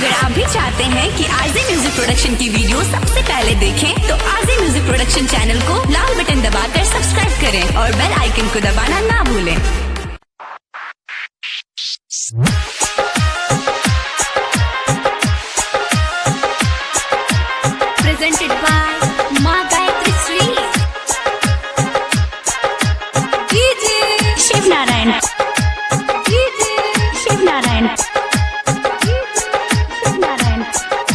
अगर आप भी चाहते हैं कि आरजे म्यूजिक प्रोडक्शन की वीडियो सबसे पहले देखें तो आरजे म्यूजिक प्रोडक्शन चैनल को लाल बटन दबाकर सब्सक्राइब करें और बेल आइकन को दबाना ना भूलें। Presented by माँ गायत्री श्री डीजे शिव नारायण शिव नारायण शिव नारायण।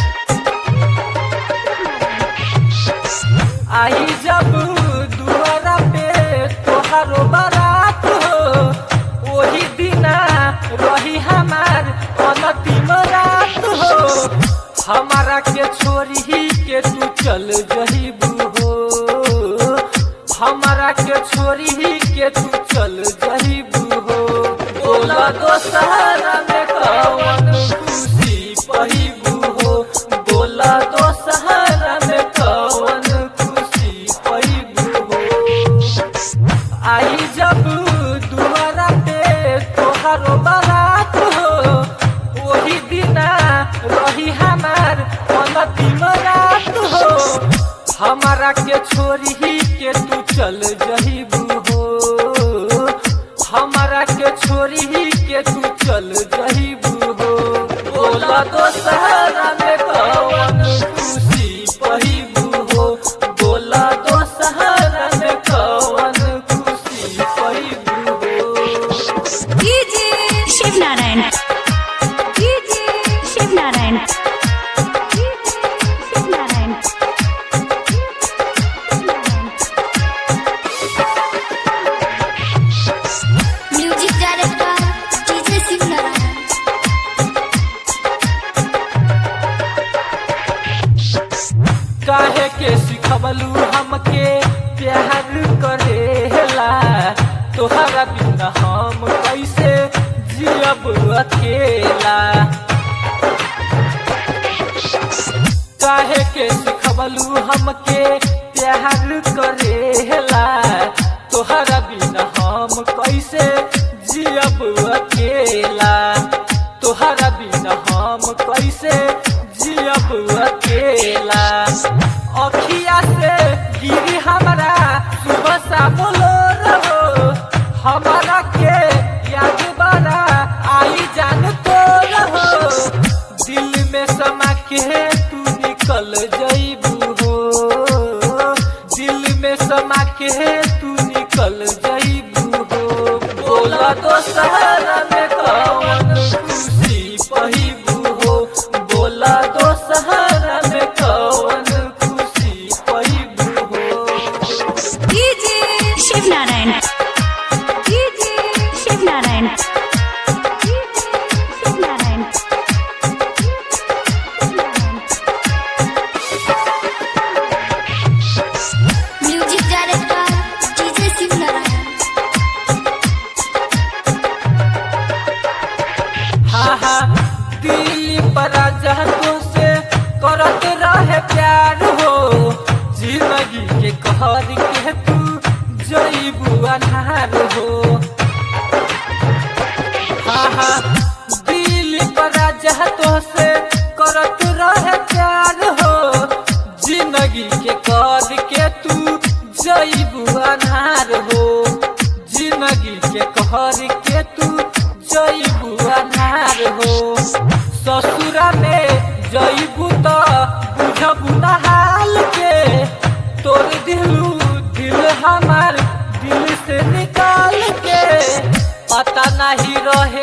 आई जब दुआरा पे तोहारो बारात हो, वही दिना रही हमार अंतिम रात हो। हमारा के छोरी के तू चल जहीबू हो, हमारा के छोरी के तू चल जहीबू हो। बोला दोसहरा में कौन खुशी पहिबू हो, बोला दोसहरा में कौन खुशी पहिबू हो। आई जब दुआरा पे तोहारो बारात हो, वही दिना रही हमार अंतिम रात हो। हमारा के छोरी के तू चल जहीबू हो, हमारा के छोरी के तू चल जहीबू हो। बोला दोसहरा में कौन खुशी पहिबू हो, बोला दोसहरा में कौन खुशी पहिबू हो। DJ Shiv Narayan Shiv Narayan Shiv Narayan. Music director DJ Shiv Narayan. काहे के सिखबलू हमके प्यार करेला, तोहरा बिना हम कैसे जियब अकेला। काहे के सिखबलू हमके प्यार करेला, तोहरा बिना हम कैसे जियब अकेला। तोहरा बिना हम कैसे जियब अकेला। अखिया से गिरी हमारा सुबह शाम लो रहो, हमारा के याद बड़ा आई जान तो रहो। दिल में समा के तू निकल जईबू हो, दिल में समा के तू निकल जईबू हो। बोला दोसहरा में कौन खुशी पहिबू हो, बोला दोसहरा में कौन खुशी पहिबू हो। DJ Shiv Narayan Shiv Narayan Shiv Narayan. Music director DJ Shiv Narayan. हाँ हाँ दिल पर जहतों से करत रहे प्यार हो, जिंदगी के कहर के तू जईबू अनहार हो। हाँ हाँ दिल पर जहतों से करत रहे प्यार हो, जिंदगी के कर के तू जईबू अनहार हो। जिंदगी के कहर के तू जईबू अनहार हो। ससुरा में जईबू तो बुझबू ना हाल के, तोर दिलू दिल हमार दिल से निकाल के। पता नहीं रहे